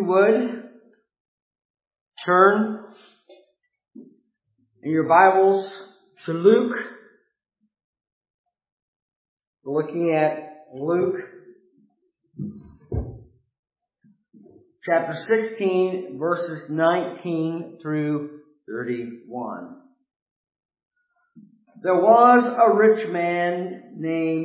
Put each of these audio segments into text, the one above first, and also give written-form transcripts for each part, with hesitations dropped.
would turn in your Bibles to Luke. We're looking at Luke chapter 16, verses 19 through 31. There was a rich man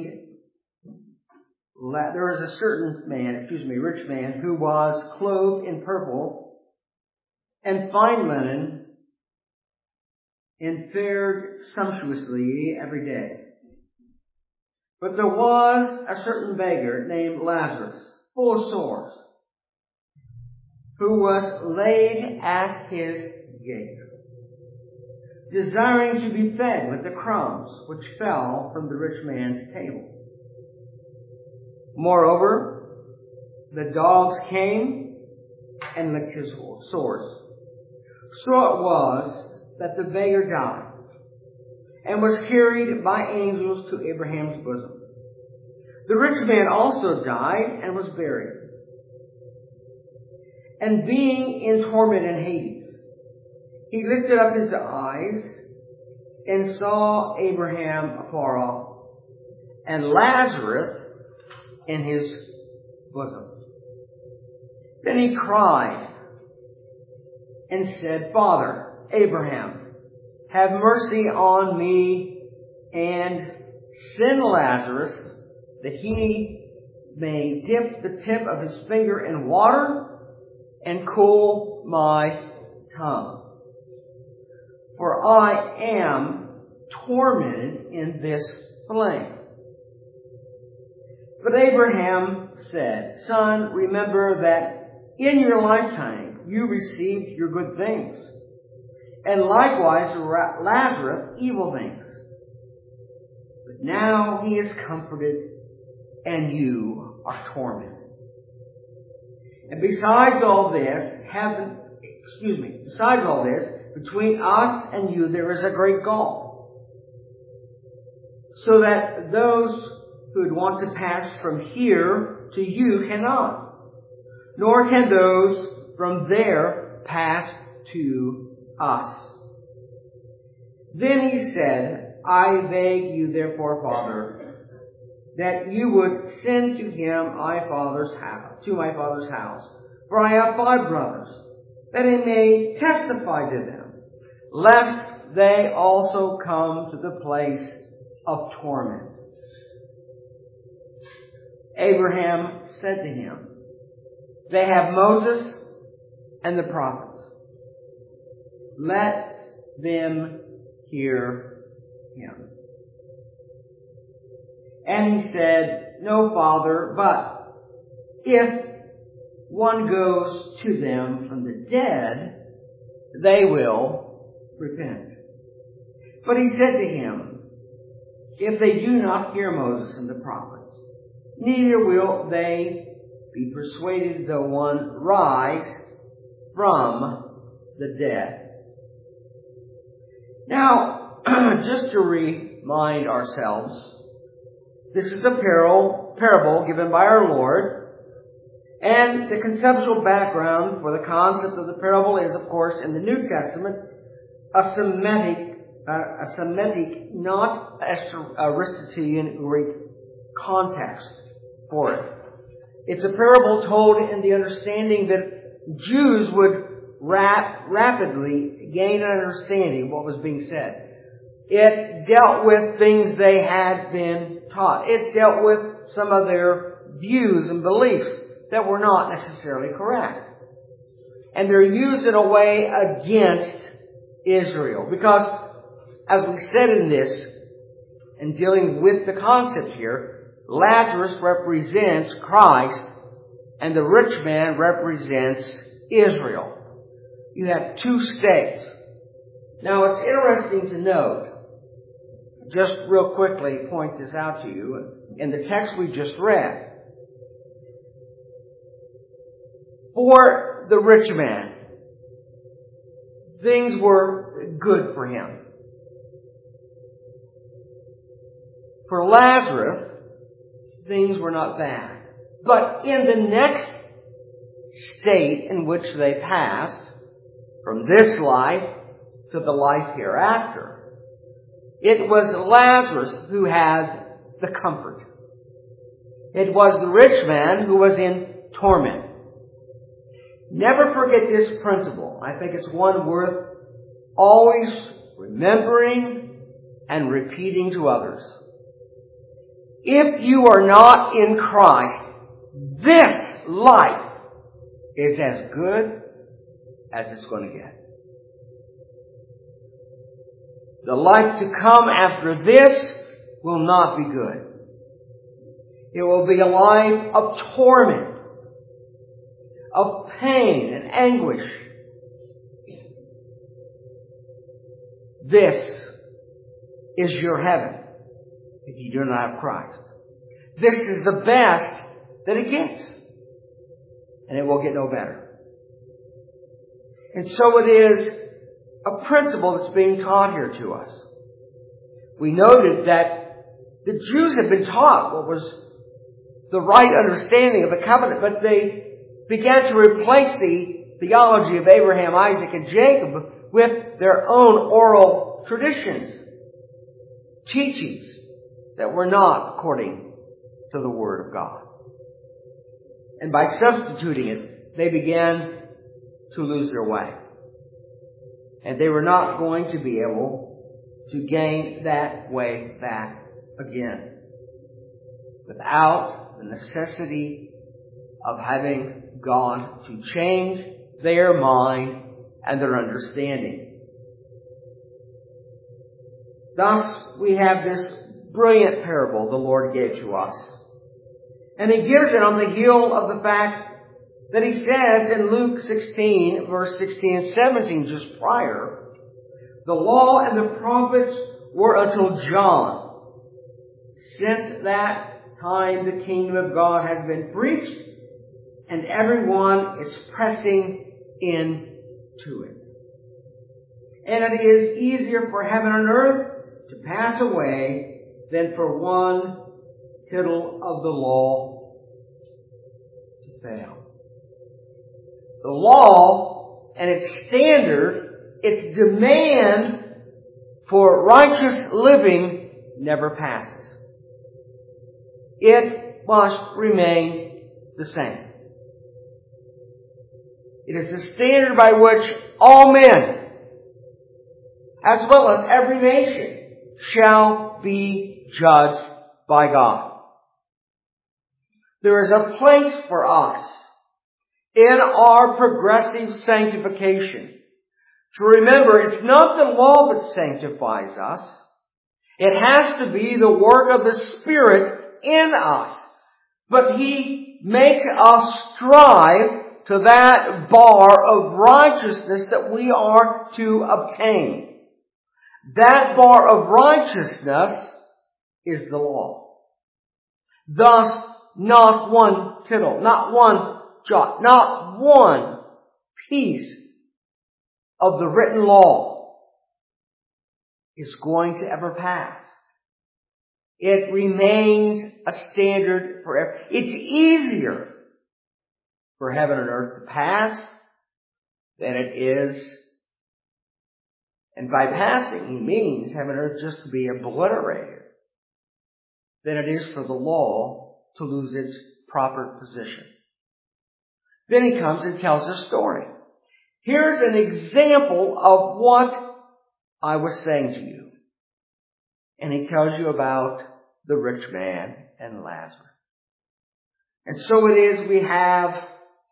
rich man who was clothed in purple and fine linen and fared sumptuously every day. But there was a certain beggar named Lazarus, full of sores, who was laid at his gate, desiring to be fed with the crumbs which fell from the rich man's table. Moreover, the dogs came and licked his sores. So it was that the beggar died and was carried by angels to Abraham's bosom. The rich man also died and was buried. And being in torment in Hades, he lifted up his eyes and saw Abraham afar off, and Lazarus in his bosom. Then he cried and said, Father Abraham, have mercy on me, and send Lazarus that he may dip the tip of his finger in water and cool my tongue. For I am tormented in this flame. But Abraham said, Son, remember that in your lifetime you received your good things, and likewise Lazarus evil things. But now he is comforted, and you are tormented. And besides all this, between us and you there is a great gulf, so that those who would want to pass from here to you cannot, nor can those from there pass to us. Then he said, I beg you therefore, Father, that you would send to my father's house, for I have 5 brothers, that he may testify to them, lest they also come to the place of torment. Abraham said to him, They have Moses and the prophets. Let them hear him. And he said, No, Father, but if one goes to them from the dead, they will repent. But he said to him, If they do not hear Moses and the prophets, neither will they be persuaded though one rise from the dead. Now, just to remind ourselves, this is a parable given by our Lord, and the conceptual background for the concept of the parable is, of course, in the New Testament, a Semitic, not Aristotelian Greek context for it. It's a parable told in the understanding that Jews would rapidly gain an understanding of what was being said. It dealt with things they had been taught. It dealt with some of their views and beliefs that were not necessarily correct. And they're used in a way against Israel. Because, as we said in this, and dealing with the concept here, Lazarus represents Christ, and the rich man represents Israel. You have 2 states. Now, it's interesting to note, just real quickly point this out to you, in the text we just read. For the rich man, things were good for him. For Lazarus, things were not bad. But in the next state in which they passed from this life to the life hereafter. It was Lazarus who had the comfort. It was the rich man who was in torment. Never forget this principle. I think it's one worth always remembering and repeating to others. If you are not in Christ, this life is as good as it's going to get. The life to come after this will not be good. It will be a life of torment, of pain and anguish. This is your heaven if you do not have Christ. This is the best that it gets. And it will get no better. And so it is a principle that's being taught here to us. We noted that the Jews had been taught what was the right understanding of the covenant, but they began to replace the theology of Abraham, Isaac, and Jacob with their own oral traditions, teachings that were not according to the Word of God. And by substituting it, they began to lose their way. And they were not going to be able to gain that way back again without the necessity of having God to change their mind and their understanding. Thus, we have this brilliant parable the Lord gave to us. And He gives it on the heel of the fact that He says in Luke 16, verse 16 and 17, just prior, the law and the prophets were until John. Since that time the kingdom of God has been preached, and everyone is pressing into it. And it is easier for heaven and earth to pass away than for one tittle of the law to fail. The law and its standard, its demand for righteous living never passes. It must remain the same. It is the standard by which all men, as well as every nation, shall be judged by God. There is a place for us in our progressive sanctification to remember it's not the law that sanctifies us. It has to be the work of the Spirit in us. But He makes us strive to that bar of righteousness that we are to obtain. That bar of righteousness is the law. Thus, not one tittle, not one jot, not one piece of the written law is going to ever pass. It remains a standard forever. It's easier for heaven and earth to pass than it is. And by passing, He means heaven and earth just to be obliterated than it is for the law to lose its proper position. Then He comes and tells a story. Here's an example of what I was saying to you. And He tells you about the rich man and Lazarus. And so it is we have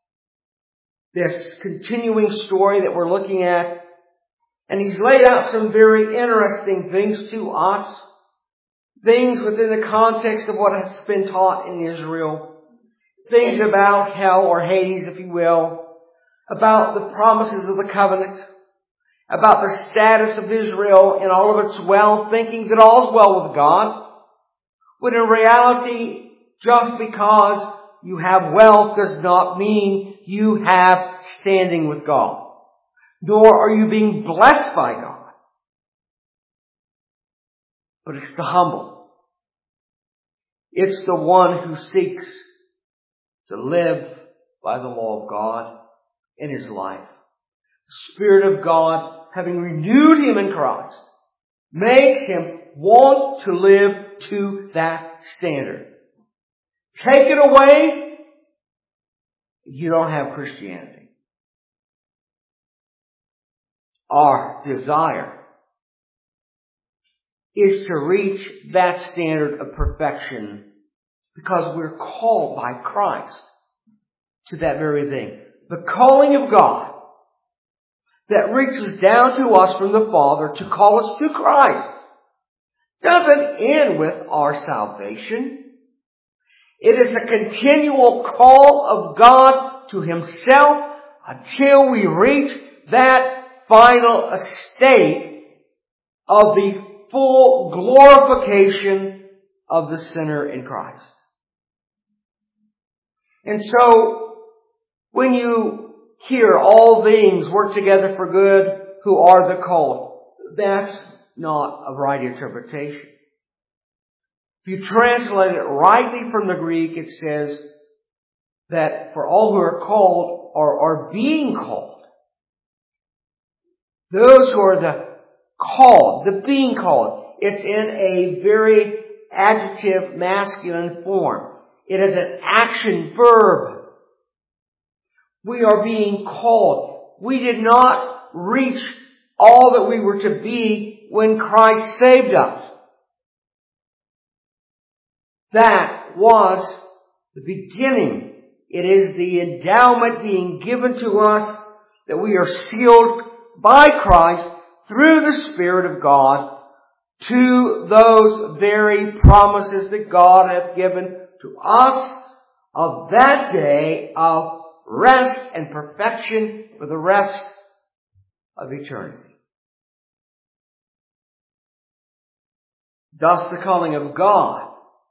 this continuing story that we're looking at. And He's laid out some very interesting things to us. Things within the context of what has been taught in Israel. Things about hell or Hades, if you will. About the promises of the covenant. About the status of Israel in all of its wealth, thinking that all's well with God. When in reality, just because you have wealth does not mean you have standing with God. Nor are you being blessed by God. But it's the humble. It's the one who seeks to live by the law of God in his life. The Spirit of God, having renewed him in Christ, makes him want to live to that standard. Take it away, you don't have Christianity. Our desire is to reach that standard of perfection because we're called by Christ to that very thing. The calling of God that reaches down to us from the Father to call us to Christ doesn't end with our salvation. It is a continual call of God to himself until we reach that final estate of the full glorification of the sinner in Christ. And so, when you hear all things work together for good who are the called, that's not a right interpretation. If you translate it rightly from the Greek, it says that for all who are called are being called. Those who are the called, the being called, it's in a very adjective masculine form. It is an action verb. We are being called. We did not reach all that we were to be when Christ saved us. That was the beginning. It is the endowment being given to us that we are sealed by Christ through the Spirit of God to those very promises that God hath given to us of that day of rest and perfection for the rest of eternity. Thus the calling of God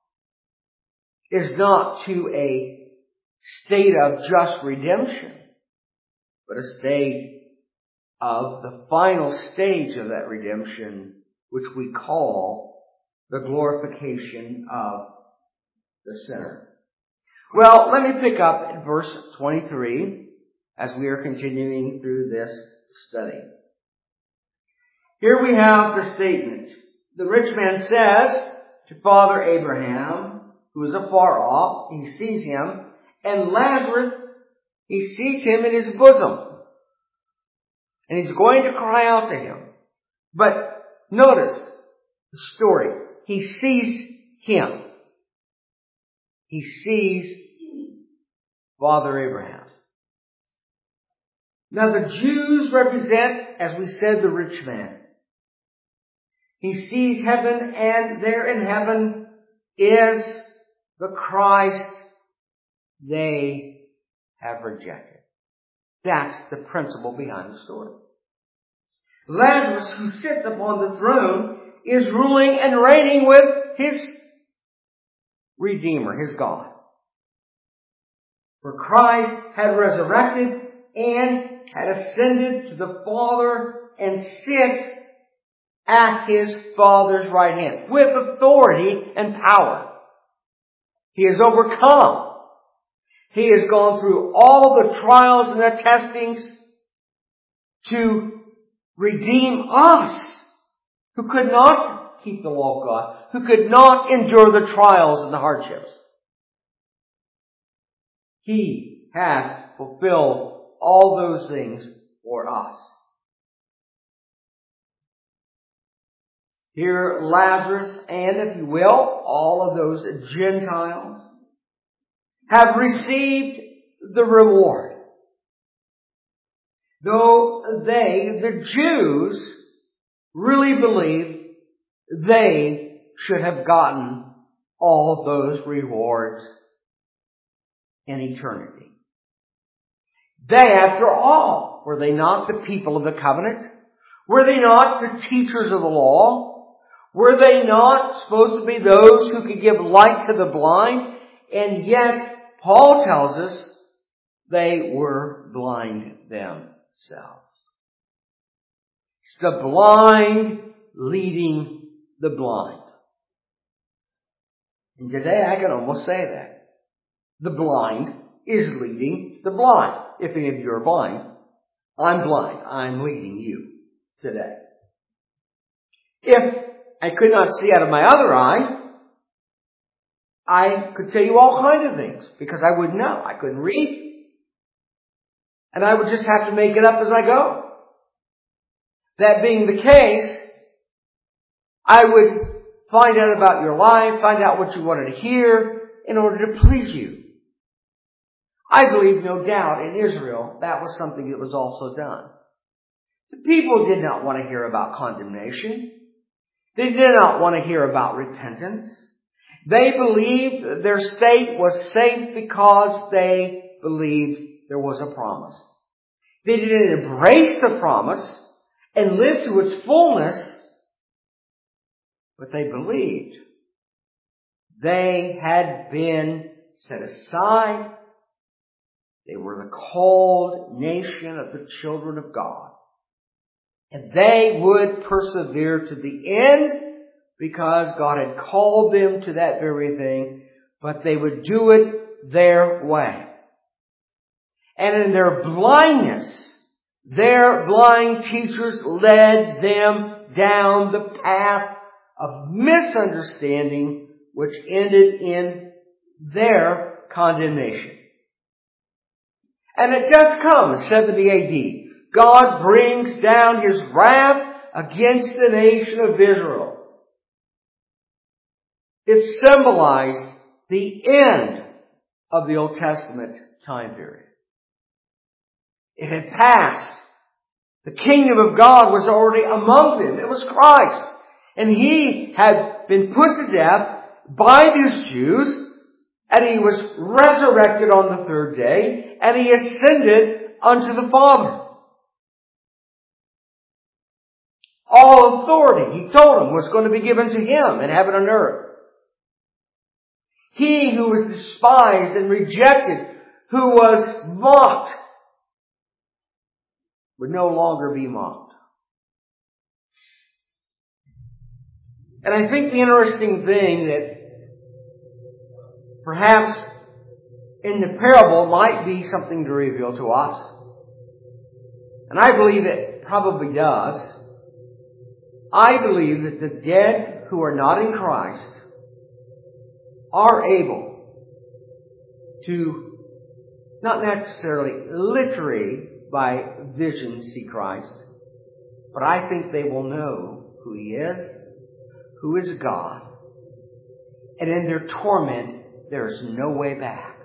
is not to a state of just redemption, but a state of the final stage of that redemption, which we call the glorification of the sinner. Well, let me pick up at verse 23 as we are continuing through this study. Here we have the statement. The rich man says to Father Abraham, who is afar off, he sees him, and Lazarus, he sees him in his bosom. And he's going to cry out to him. But notice the story. He sees him. He sees Father Abraham. Now the Jews represent, as we said, the rich man. He sees heaven, and there in heaven is the Christ they have rejected. That's the principle behind the story. Lazarus, who sits upon the throne, is ruling and reigning with his Redeemer, his God. For Christ had resurrected and had ascended to the Father and sits at his Father's right hand with authority and power. He has overcome. He has gone through all the trials and the testings to redeem us who could not keep the law of God, who could not endure the trials and the hardships. He has fulfilled all those things for us. Here Lazarus and, if you will, all of those Gentiles have received the reward. Though they, the Jews, really believed they should have gotten all those rewards in eternity. They, after all, were they not the people of the covenant? Were they not the teachers of the law? Were they not supposed to be those who could give light to the blind? And yet, Paul tells us they were blind themselves. It's the blind leading the blind. And today I can almost say that. The blind is leading the blind. If any of you are blind, I'm blind. I'm leading you today. If I could not see out of my other eye, I could tell you all kinds of things because I wouldn't know. I couldn't read. And I would just have to make it up as I go. That being the case, I would find out about your life, find out what you wanted to hear in order to please you. I believe, no doubt, in Israel, that was something that was also done. The people did not want to hear about condemnation. They did not want to hear about repentance. They believed their state was safe because they believed there was a promise. They didn't embrace the promise and live to its fullness, but they believed they had been set aside. They were the called nation of the children of God. And they would persevere to the end because God had called them to that very thing, but they would do it their way. And in their blindness, their blind teachers led them down the path of misunderstanding, which ended in their condemnation. And it does come in 70 AD. God brings down His wrath against the nation of Israel. It symbolized the end of the Old Testament time period. It had passed. The kingdom of God was already among them. It was Christ. And He had been put to death by these Jews, and He was resurrected on the third day, and He ascended unto the Father. All authority, He told them, was going to be given to Him in heaven and earth. He who was despised and rejected, who was mocked, would no longer be mocked. And I think the interesting thing that perhaps in the parable might be something to reveal to us, and I believe it probably does, I believe that the dead who are not in Christ are able to, not necessarily literally by vision, see Christ, but I think they will know who He is, who is God, and in their torment there is no way back.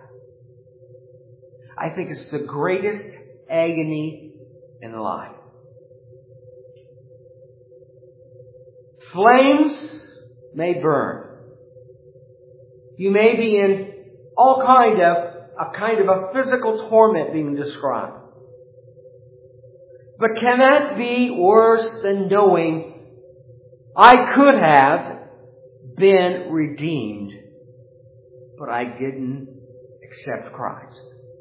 I think it's the greatest agony in life. Flames may burn. You may be in all kind of a physical torment being described. But can that be worse than knowing I could have been redeemed, but I didn't accept Christ?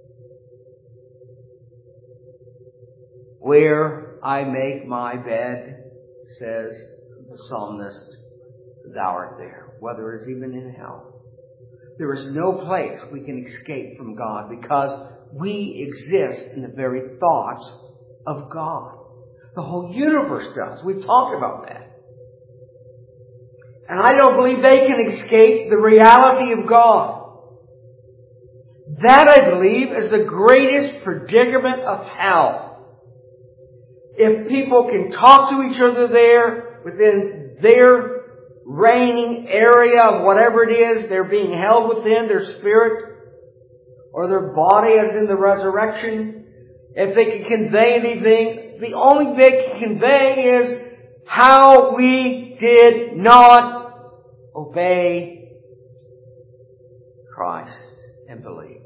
Where I make my bed, says the psalmist, Thou art there, whether it's even in hell. There is no place we can escape from God because we exist in the very thoughts of God. The whole universe does. We've talked about that. And I don't believe they can escape the reality of God. That, I believe, is the greatest predicament of hell. If people can talk to each other there within their reigning area of whatever it is they're being held within, their spirit or their body as in the resurrection, if they can convey anything, the only thing they can convey is how we did not obey Christ and believe.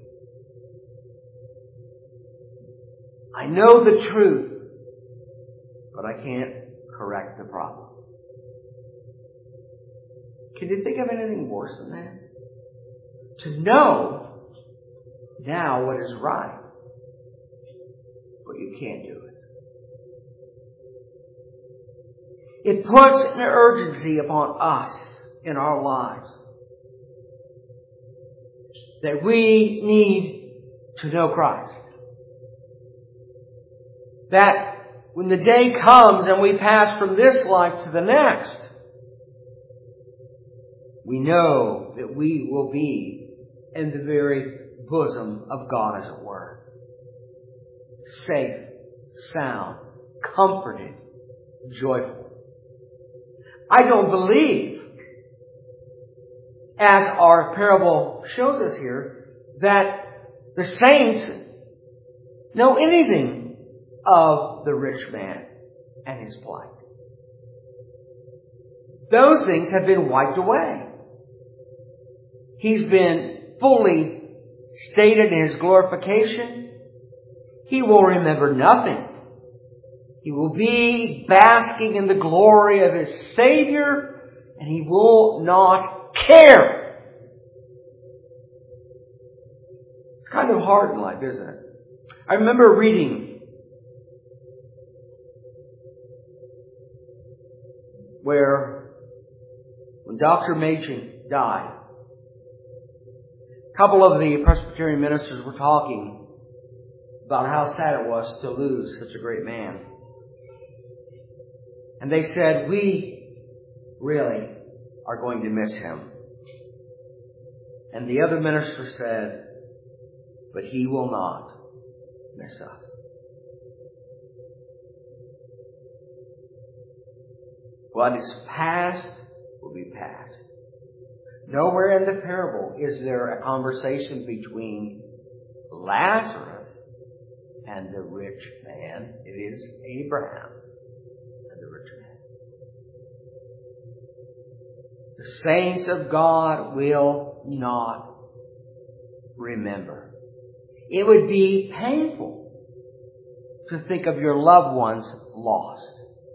I know the truth, but I can't correct the problem. Can you think of anything worse than that? To know now what is right, but you can't do it. It puts an urgency upon us in our lives that we need to know Christ. That when the day comes and we pass from this life to the next, we know that we will be in the very bosom of God, as it were. Safe, sound, comforted, joyful. I don't believe, as our parable shows us here, that the saints know anything of the rich man and his plight. Those things have been wiped away. He's been fully stated in his glorification. He will remember nothing. He will be basking in the glory of his Savior, and he will not care. It's kind of hard in life, isn't it? I remember reading where when Dr. Machen died, a couple of the Presbyterian ministers were talking about how sad it was to lose such a great man. And they said, we really are going to miss him. And the other minister said, but he will not miss us. What is past will be past. Nowhere in the parable is there a conversation between Lazarus and the rich man. It is Abraham and the rich man. The saints of God will not remember. It would be painful to think of your loved ones lost.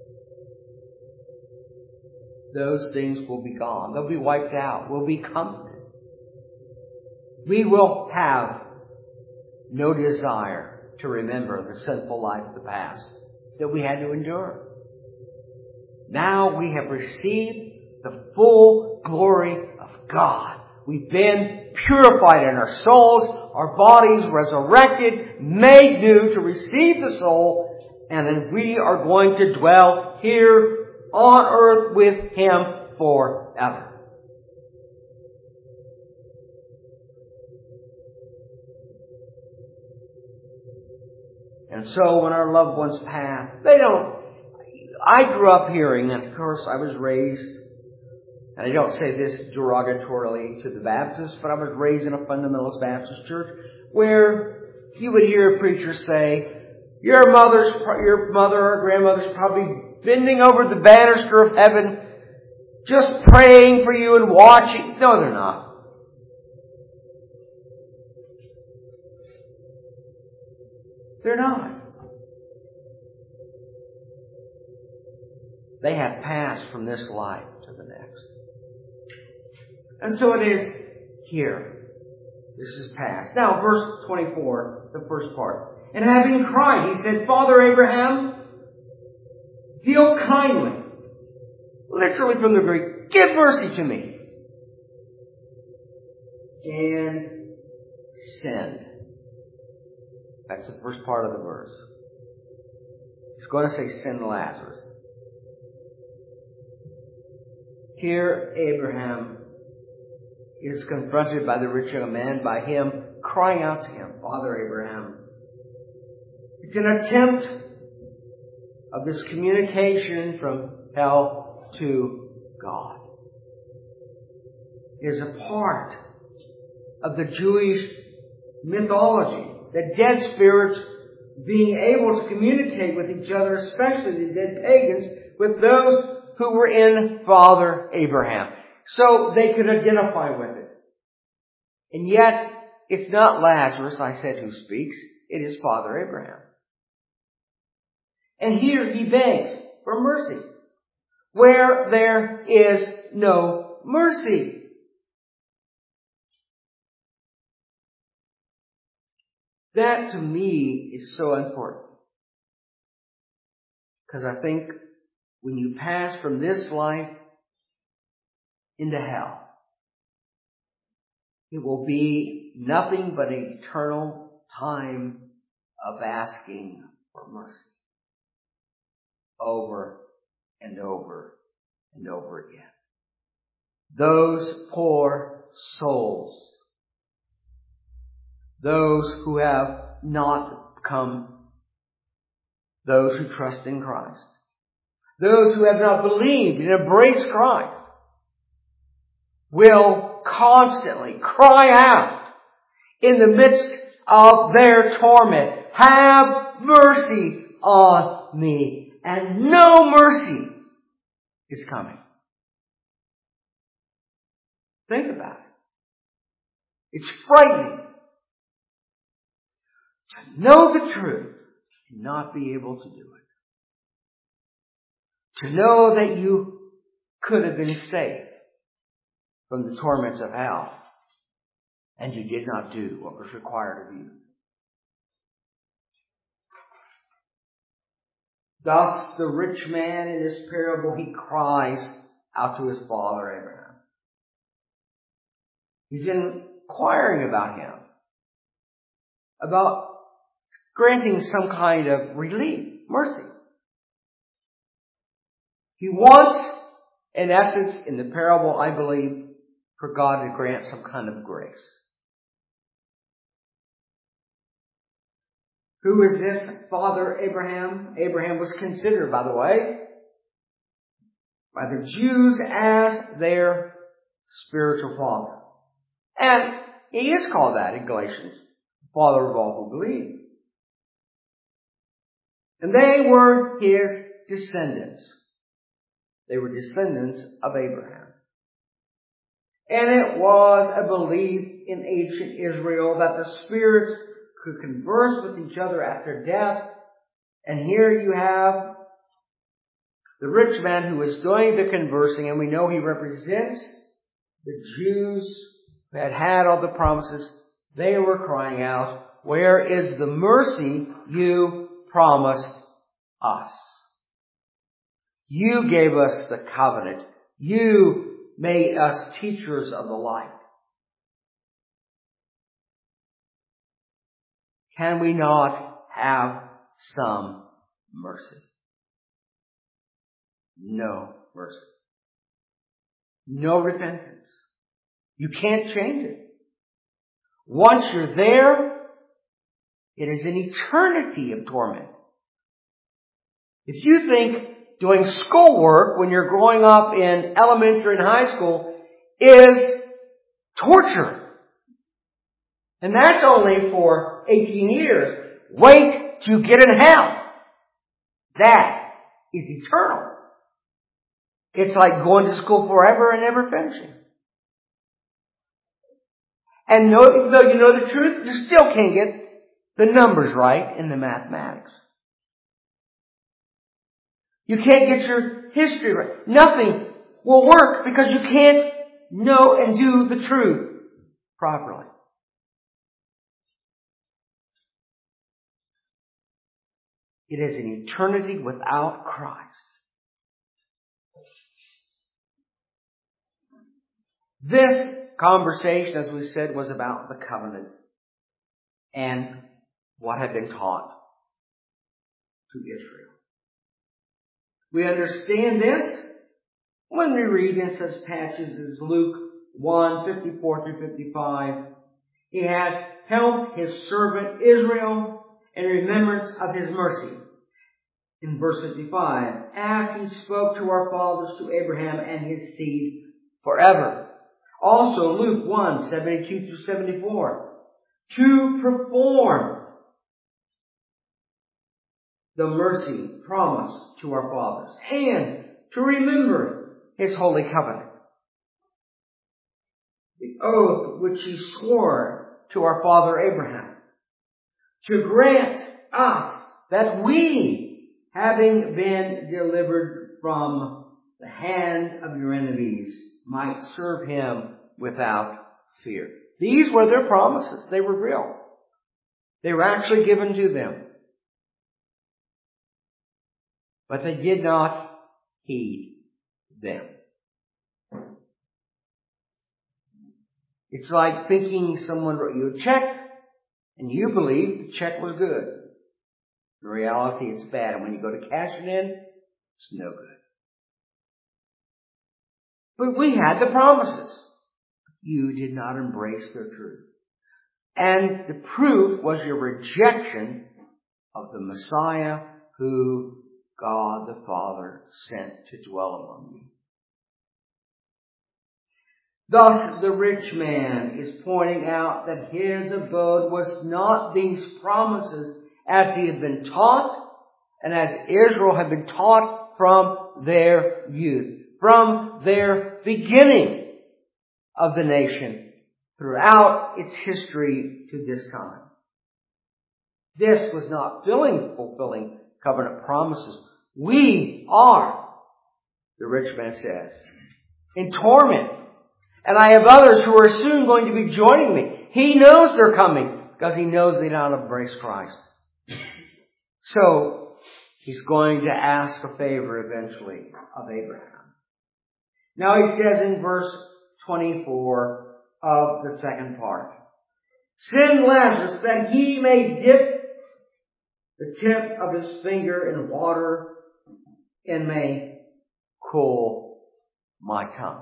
Those things will be gone. They'll be wiped out. We'll be comforted. We will have no desire to remember the sinful life of the past that we had to endure. Now we have received the full glory of God. We've been purified in our souls, our bodies resurrected, made new to receive the soul, and then we are going to dwell here on earth with Him forever. And so when our loved ones pass, I grew up hearing, and of course I was raised, and I don't say this derogatorily to the Baptists, but I was raised in a fundamentalist Baptist church where you would hear a preacher say, your mother or grandmother's probably bending over the banister of heaven, just praying for you and watching. No, they're not. They're not. They have passed from this life to the next. And so it is here. This is past. Now, verse 24, the first part. And having cried, he said, Father Abraham, deal kindly. Literally from the Greek, give mercy to me. And send. That's the first part of the verse. He's going to say, send Lazarus. Here, Abraham is confronted by the rich young man, by him crying out to him, Father Abraham. It's an attempt of this communication from hell to God. It is a part of the Jewish mythology that dead spirits being able to communicate with each other, especially the dead pagans, with those who were in Father Abraham. So they could identify with it. And yet, it's not Lazarus, I said, who speaks. It is Father Abraham. And here he begs for mercy, where there is no mercy. That to me is so important. Because I think when you pass from this life into hell, it will be nothing but an eternal time of asking for mercy over and over and over again. Those poor souls, those who have not become those who trust in Christ, those who have not believed and embraced Christ, will constantly cry out in the midst of their torment, "Have mercy on me." And no mercy is coming. Think about it. It's frightening to know the truth and not be able to do it. To know that you could have been saved from the torments of hell, and you did not do what was required of you. Thus, the rich man in this parable, he cries out to his father Abraham. He's inquiring about him, about granting some kind of relief, mercy. He wants, in essence, in the parable, I believe, for God to grant some kind of grace. Who is this father Abraham? Abraham was considered, by the way, by the Jews as their spiritual father. And he is called that in Galatians, father of all who believe. And they were his descendants. They were descendants of Abraham. And it was a belief in ancient Israel that the spirits could converse with each other after death. And here you have the rich man who is doing the conversing, and we know he represents the Jews who had had all the promises. They were crying out, "Where is the mercy you promised us? You gave us the covenant. You made us teachers of the light. Can we not have some mercy?" No mercy. No repentance. You can't change it. Once you're there, it is an eternity of torment. If you think doing schoolwork when you're growing up in elementary and high school is torture, and that's only for 18 years, wait till you get in hell. That is eternal. It's like going to school forever and never finishing. And even though you know the truth, you still can't get the numbers right in the mathematics. You can't get your history right. Nothing will work because you can't know and do the truth properly. It is an eternity without Christ. This conversation, as we said, was about the covenant and what had been taught to Israel. We understand this when we read in such passages as Luke 1:54-55. He has helped his servant Israel in remembrance of his mercy. In verse 55, as he spoke to our fathers, to Abraham and his seed forever. Also Luke 1:72-74, to perform the mercy promised to our fathers and to remember his holy covenant, the oath which he swore to our father Abraham, to grant us that we, having been delivered from the hand of your enemies, might serve him without fear. These were their promises. They were real. They were actually given to them. But they did not heed them. It's like thinking someone wrote you a check And you believe the check was good. In reality, it's bad. And when you go to cash it in, it's no good. But we had the promises. You did not embrace their truth. And the proof was your rejection of the Messiah who God the Father sent to dwell among you. Thus, the rich man is pointing out that his abode was not these promises as he had been taught and as Israel had been taught from their youth, from their beginning of the nation throughout its history to this time. This was not fulfilling covenant promises. We are, the rich man says, in torment. And I have others who are soon going to be joining me. He knows they're coming because he knows they don't embrace Christ. So he's going to ask a favor eventually of Abraham. Now he says in verse 24 of the second part, send Lazarus that he may dip the tip of his finger in water and may cool my tongue.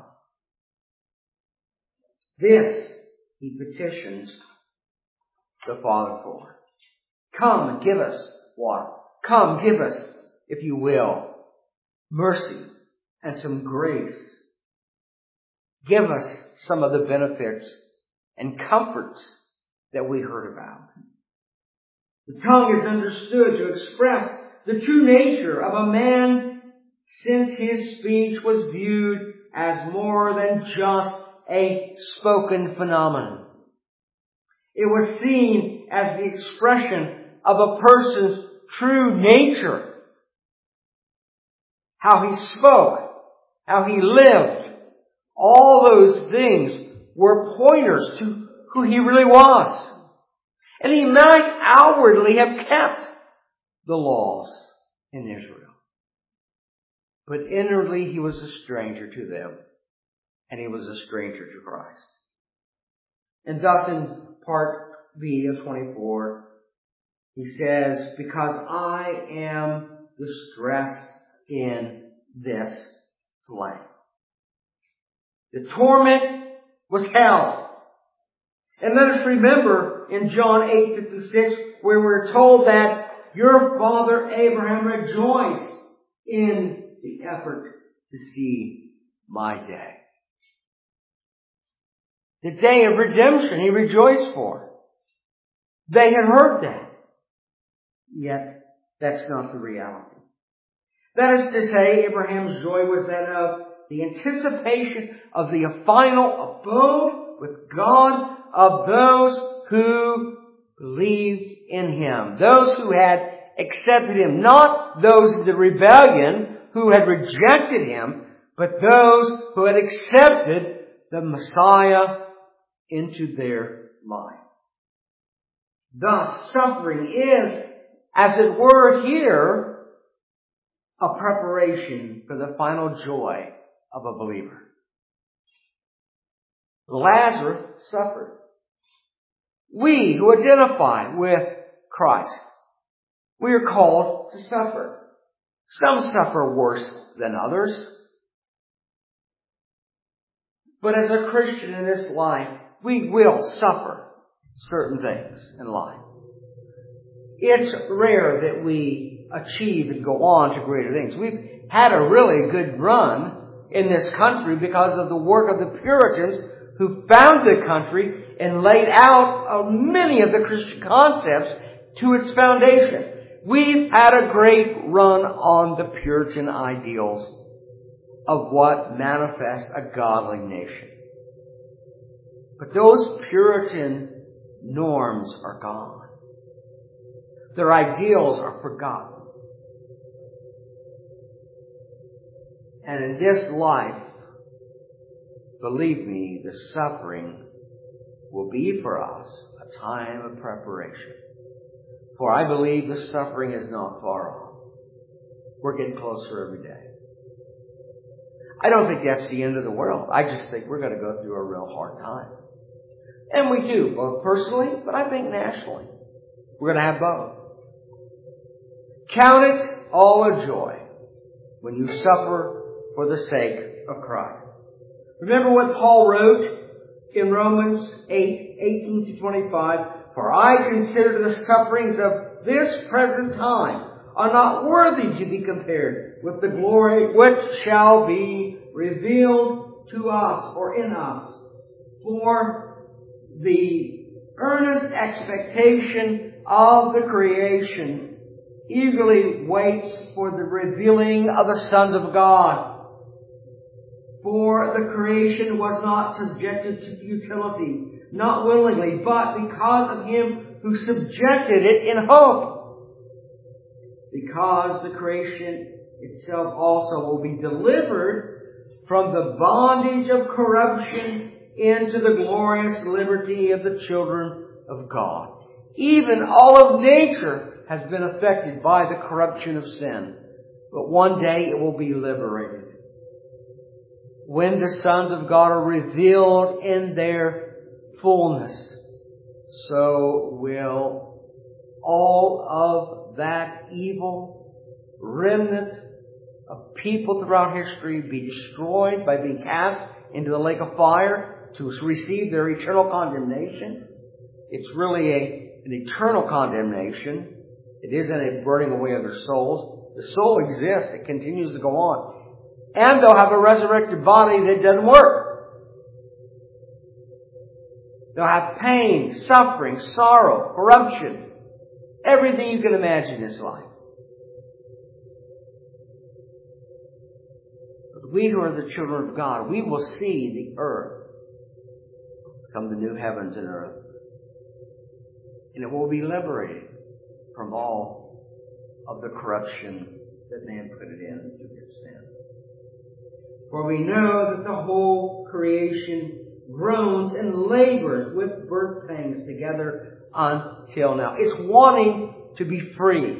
This he petitions the Father for. Come and give us water. Come, give us, if you will, mercy and some grace. Give us some of the benefits and comforts that we heard about. The tongue is understood to express the true nature of a man, since his speech was viewed as more than just a spoken phenomenon. It was seen as the expression of a person's true nature. How he spoke, how he lived, all those things were pointers to who he really was. And he might outwardly have kept the laws in Israel. But inwardly he was a stranger to them. And he was a stranger to Christ. And thus in part B of 24, he says, because I am distressed in this flame. The torment was hell. And let us remember in John 8:56, where we're told that your father Abraham rejoiced in the effort to see my day. The day of redemption he rejoiced for. They had heard that. Yet, that's not the reality. That is to say, Abraham's joy was that of the anticipation of the final abode with God of those who believed in him. Those who had accepted him. Not those in the rebellion who had rejected him, but those who had accepted the Messiah into their life. Thus, suffering is, as it were here, a preparation for the final joy of a believer. Lazarus suffered. We who identify with Christ, we are called to suffer. Some suffer worse than others. But as a Christian in this life, we will suffer certain things in life. It's rare that we achieve and go on to greater things. We've had a really good run in this country because of the work of the Puritans who founded the country and laid out many of the Christian concepts to its foundation. We've had a great run on the Puritan ideals of what manifests a godly nation. But those Puritan norms are gone. Their ideals are forgotten. And in this life, believe me, the suffering will be for us a time of preparation. For I believe the suffering is not far off. We're getting closer every day. I don't think that's the end of the world. I just think we're going to go through a real hard time. And we do, both personally, but I think nationally. We're going to have both. Count it all a joy when you suffer for the sake of Christ. Remember what Paul wrote in Romans 8:18-25. For I consider the sufferings of this present time are not worthy to be compared with the glory which shall be revealed to us or in us. For the earnest expectation of the creation eagerly waits for the revealing of the sons of God. For the creation was not subjected to futility, not willingly, but because of Him who subjected it in hope. Because the creation itself also will be delivered from the bondage of corruption into the glorious liberty of the children of God. Even all of nature has been affected by the corruption of sin, but one day it will be liberated. When the sons of God are revealed in their fullness, so will all of that evil remnant of people throughout history be destroyed by being cast into the lake of fire to receive their eternal condemnation. It's really an eternal condemnation. It isn't a burning away of their souls. The soul exists. It continues to go on. And they'll have a resurrected body that doesn't work. They'll have pain, suffering, sorrow, corruption. Everything you can imagine in this life. But we who are the children of God, we will see the earth become the new heavens and earth. And it will be liberated from all of the corruption that man put it in through his sin. For we know that the whole creation groans and labors with birth pangs together until now. It's wanting to be free.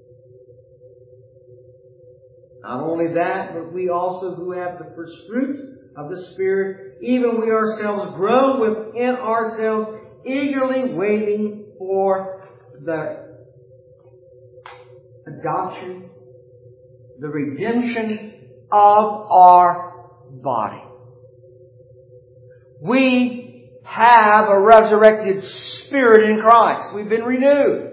Not only that, but we also who have the first fruits of the Spirit, even we ourselves groan within ourselves, eagerly waiting for the adoption, the redemption of our body. We have a resurrected spirit in Christ. We've been renewed.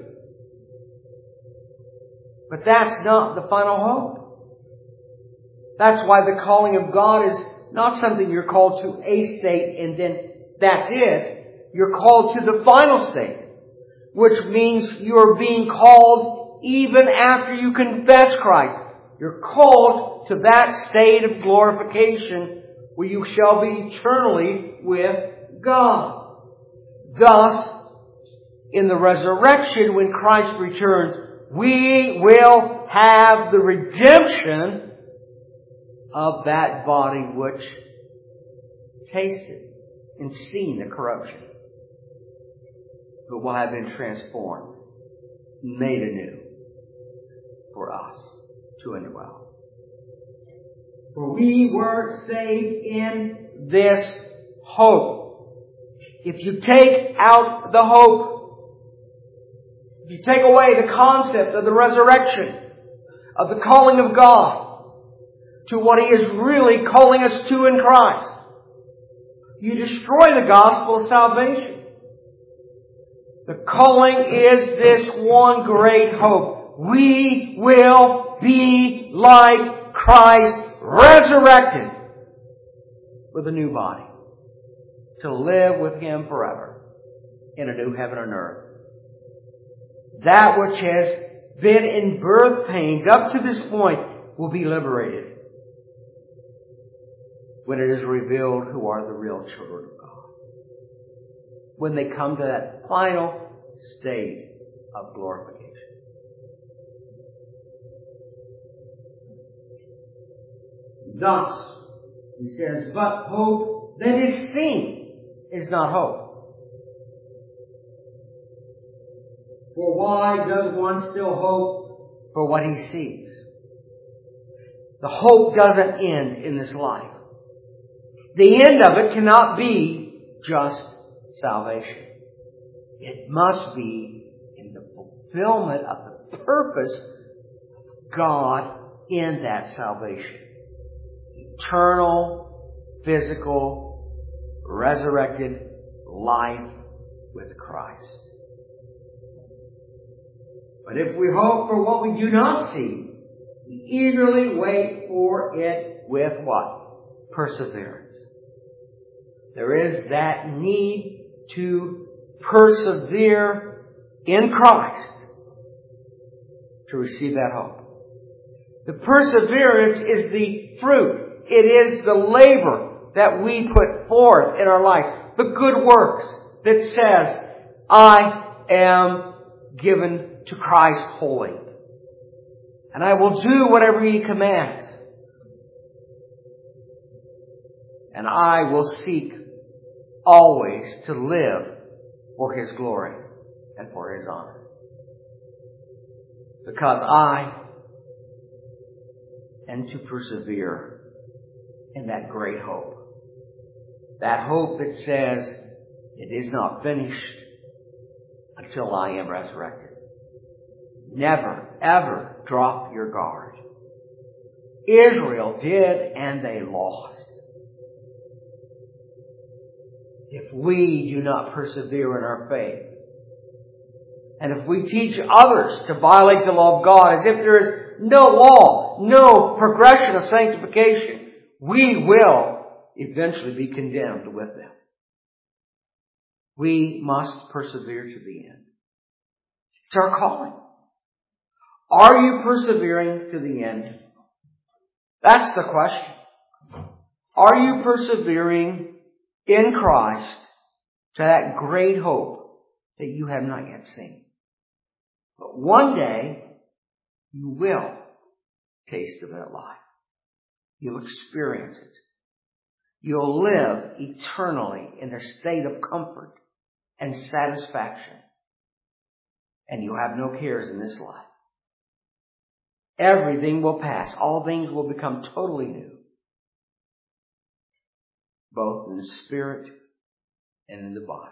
But that's not the final hope. That's why the calling of God is not something you're called to a state and then that's it. You're called to the final state, which means you're being called even after you confess Christ. You're called to that state of glorification where you shall be eternally with God. Thus, in the resurrection, when Christ returns, we will have the redemption of that body which tasted and seen the corruption, but will have been transformed, made anew for us to indwell. For we were saved in this hope. If you take out the hope, if you take away the concept of the resurrection, of the calling of God to what He is really calling us to in Christ, you destroy the gospel of salvation. The calling is this one great hope. We will be like Christ, resurrected with a new body, to live with Him forever in a new heaven and earth. That which has been in birth pains up to this point will be liberated when it is revealed who are the real children of God. When they come to that final state of glorification. Thus, he says, but hope that is seen is not hope. For why does one still hope for what he sees? The hope doesn't end in this life. The end of it cannot be just salvation. It must be in the fulfillment of the purpose of God in that salvation. Eternal, physical, resurrected life with Christ. But if we hope for what we do not see, we eagerly wait for it with what? Perseverance. There is that need to persevere in Christ to receive that hope. The perseverance is the fruit. It is the labor that we put forth in our life. The good works that says, I am given to Christ wholly. And I will do whatever He commands. And I will seek always to live for His glory and for His honor. Because I am to persevere in that great hope. That hope that says, it is not finished until I am resurrected. Never, ever drop your guard. Israel did, and they lost. If we do not persevere in our faith, and if we teach others to violate the law of God as if there is no law, no progression of sanctification, we will eventually be condemned with them. We must persevere to the end. It's our calling. Are you persevering to the end? That's the question. Are you persevering in Christ to that great hope that you have not yet seen? But one day, you will taste of that life. You'll experience it. You'll live eternally in a state of comfort and satisfaction. And you have no cares in this life. Everything will pass. All things will become totally new. Both in the spirit and in the body.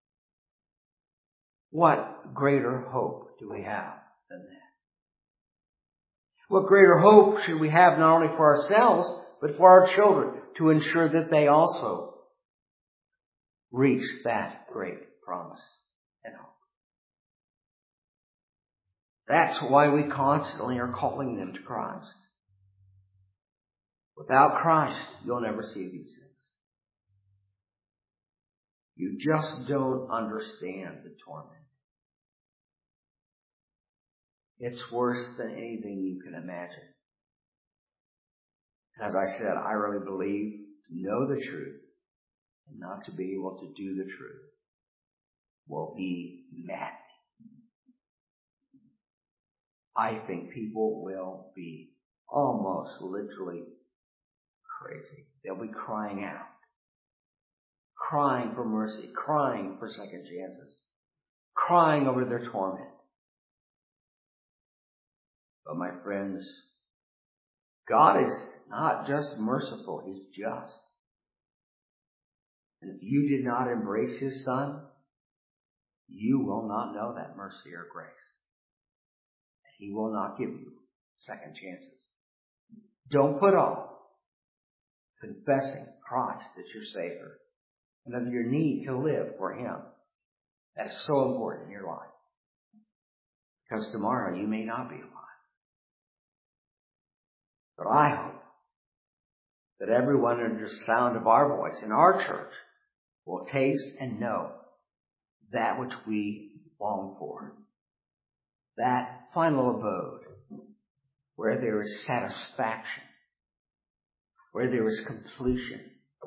What greater hope do we have than that? What greater hope should we have not only for ourselves, but for our children, to ensure that they also reach that great promise and hope? That's why we constantly are calling them to Christ. Without Christ, you'll never see these things. You just don't understand the torment. It's worse than anything you can imagine. As I said, I really believe to know the truth and not to be able to do the truth will be maddening. I think people will be almost literally crazy. They'll be crying out. Crying for mercy. Crying for second chances. Crying over their torment. But my friends, God is not just merciful, He's just. And if you did not embrace His Son, you will not know that mercy or grace. He will not give you second chances. Don't put off confessing Christ as your Savior and of your need to live for Him. That is so important in your life. Because tomorrow you may not be alive. But I hope that everyone under the sound of our voice in our church will taste and know that which we long for. That final abode where there is satisfaction, where there is completion.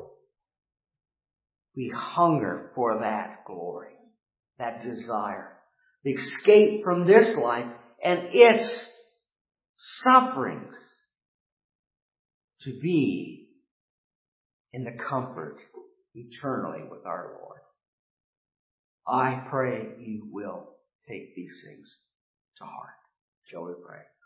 We hunger for that glory, that desire, the escape from this life and its sufferings to be in the comfort eternally with our Lord. I pray you will take these things to heart. Shall we pray?